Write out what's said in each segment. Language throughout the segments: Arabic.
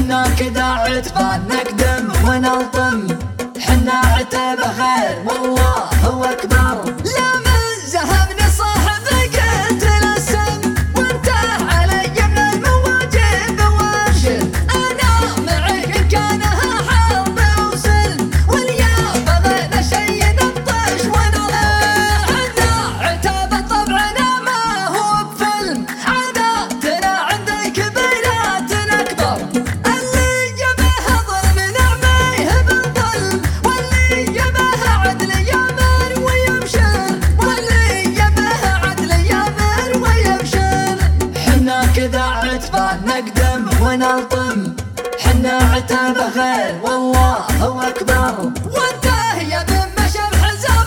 حنا كذا عتبان نقدم ونلطم، حنا عتبه خير والله هو أكبر. لا من زهمني صاحب قلت الاسم، وانتهى علي من المواجب وابشر. انا معك ان كانها حرب وسلم، واليوم بغينا شي نطش ونضرب. حنا عتابه طبعنا ما هو بفيلم، عاداتنا عند الكبيرات اكبر. اللي يبيها ظلم نعميه بالظلم، واللي يبيها عدل يامر ويبشر، واللي يبيها عدل يامر ويبشر. حنا كذا عتبان نقدم ونلطم، حنا عتبه خير والله هو أكبر. وانته يا بن مشى بحزام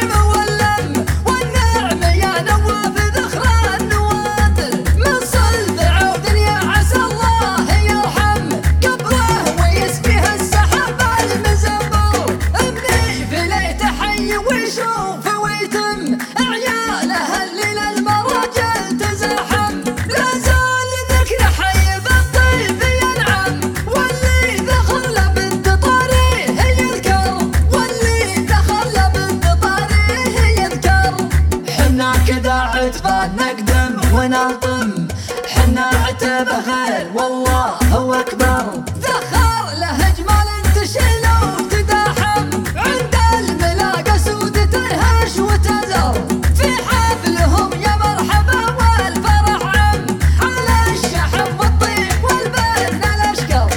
مولم، والنعم يا نواف ذخر النوادر. من صلب عود يا عسى الله يرحم قبره ويسقيه السحاب المزبر. ابني في ليت حي ويشوف ويتم، عياله الليل المراجل تزاحم. لا زال ذكر حي بالطيب ينعم، واللي دخل بنت طاريه يذكر، واللي دخل بنت طاريه يذكر. حنا كذا عتبان نقدم ونلطم، حنا عتبه خير والله هو أكبر. ذخر له جمال تشيل وتداحم، عند الملاقى سود تنهش وتزر. في حفلهم يا مرحبا والفرح عم، على الشحم والطيب والبن الاشكر.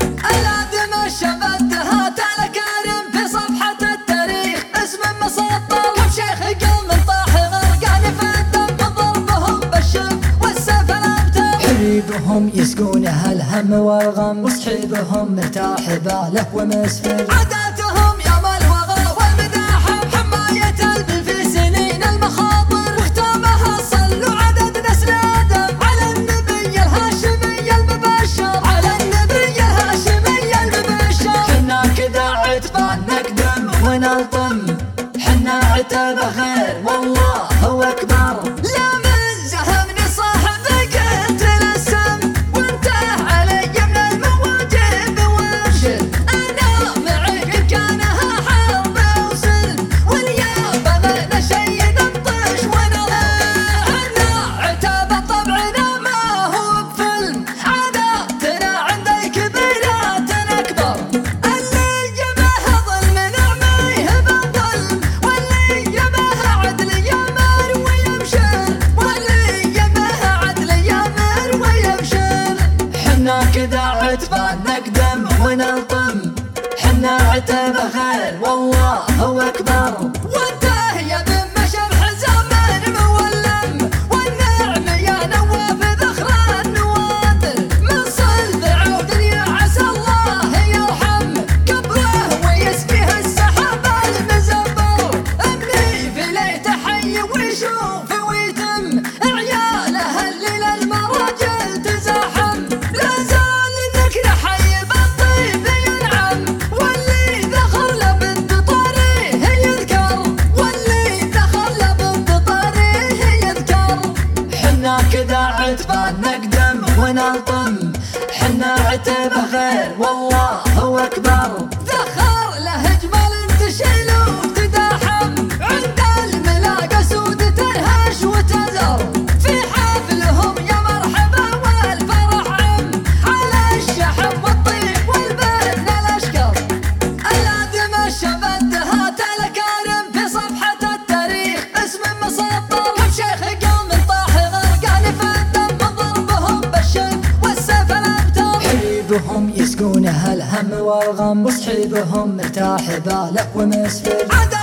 الادم شبدها تلكارم في صفحة التاريخ، اسم مسطر وبشيخ قلم طاح غرقان في الدم، ضربهم بالشف والسيف الابتر. حبيبهم يسقونها الهم والغم، وصحيبهم مرتاح باله ومسفر. عاداتهم يوم الوغى والمداحم، حماية البن في سنين المخاطر. وختامها صلوا عدد نسل آدم على النبي الهاشمي المبشر، على النبي الهاشمي المبشر. حنا كذا عتبان نقدم ونلطم، حنا عتبه خير والله هو أكبر. لا من زهمني صاحب قلت الاسم، وانتهى علي من المواجب وابشر. انا معك ان كانها حرب وسلم، واليوم بغينا شي نطش ونضرب. حنا عتابه طبعنا ما هو بفيلم، عاداتنا عند الكبيرات اكبر. اللي يبيها ظلم نعميه بالظلم، واللي يبيها عدل يامر ويبشر، واللي يبيها عدل يامر ويبشر. حنا كذا عتبان نقدم ونلطم، حنا عتبه خير والله هو أكبر. وانته يا بن مشى بحزام مولم، والنعم يا نواف ذخر النوادر. من صلب عود يا عسى الله يرحم قبره ويسقيه السحاب المزبر. ابني في ليت حي ويشوف ويتم، عياله الليل المراجل تزاحم. لا زال ذكر حي بالطيب ينعم، واللي دخل بنت طاريه يذكر، واللي دخل بنت طاريه يذكر. حنا كذا عتبان نقدم ونلطم، حنا عتبه خير والله هو أكبر. ذخر له جمال تشيل وتداحم، عند الملاقى سود تنهش وتزر. في حفلهم يا مرحبا والفرح عم، على الشحم والطيب والبن الاشكر. الادم شبدها تلكارم في صفحة التاريخ، اسم مسطر وبشيخ قلم طاح غرقان في الدم، ضربهم بالشف والسيف الابتر. حبيبهم يسقونها الهم والغم، وصحيبهم مرتاح باله ومسفر.